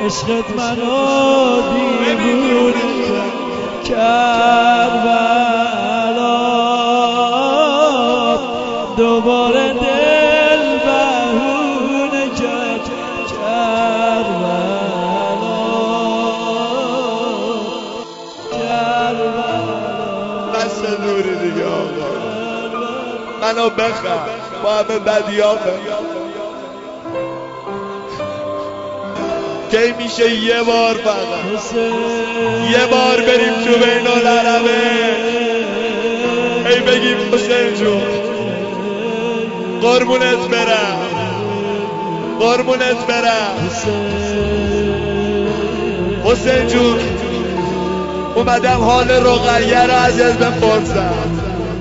عشقت منو دیوونه کربلا دوباره دل بهونه کرد کربلا بس نوری دیگه آقا منو بخر با همه بدیامه کی میشه یه بار فقط یه بار بریم تو بین العربه ای بگیم حسین جون قربونت برم قربونت برم حسین جون اومدم حال رقیه رو ازت بپرسم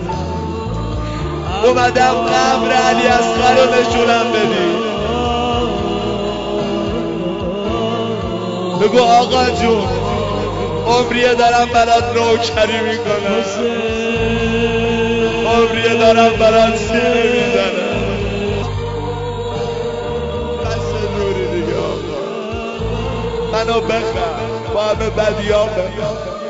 اومدم قبر علی اصغر رو نشونم بدی بگو آقا جون عمریه دارم برات نوکری میکنم عمریه دارم برات سینه میزنم بس نوری دیگه آقا منو بخر با همه بدیامه